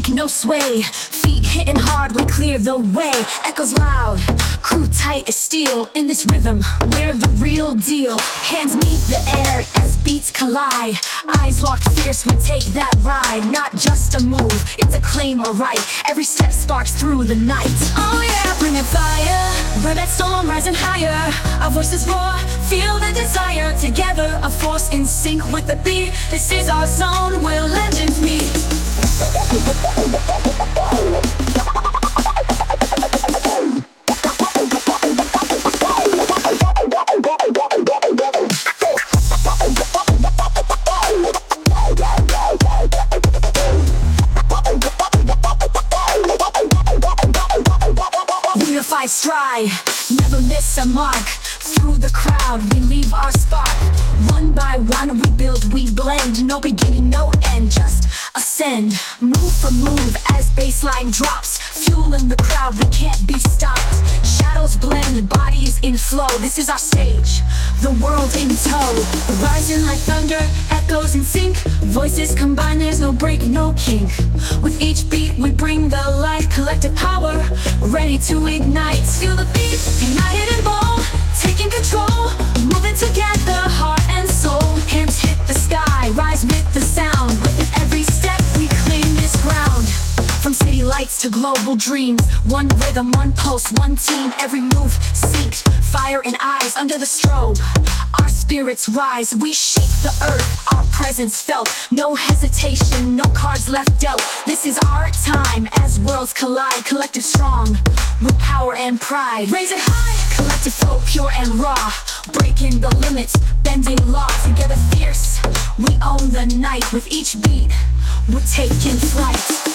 shake, no sway. Feet hitting hard, we clear the way. Echoes loud, crew tight as steel. In this rhythm, we're the real deal. Hands meet the air as beats collide. Eyes locked fierce, we take that ride. Not just a move, it's a claim or right. Every step sparks through the night. Oh yeah, bring it fire. Ride that storm rising higher. Our voices roar, feel the desire. Together, a force in sync with the beat. This is our zone where legends meet. Unified stride, never miss a mark. Through the crowd, we leave our spark. One by one, we build, we blend. No beginning, no end, just ascend. Move for move as bassline drops. Fueling the crowd, we can't be stopped. Shadows blend, bodies in flow. This is our stage, the world in tow. Rising like thunder, echoes in sync. Voices combine, there's no break, no kink. With each beat, we bring the light. Collective power, ready to ignite. Feel the beat, united and bold. Taking control, moving together, heart and soul. Hands hit the sky, rise with the sound. With every step, we claim this ground. From city lights to global dreams, one rhythm, one pulse, one team. Every move synced, fire in eyes under the strobe. Our spirits rise, we shake the earth, our presence felt. No hesitation, no cards left dealt. This is our time as worlds collide. Collective strong, with power and pride. Raise it high, collective flow, pure and raw. Breaking the limits, bending law. Together fierce, we own the night. With each beat, we're taking flight.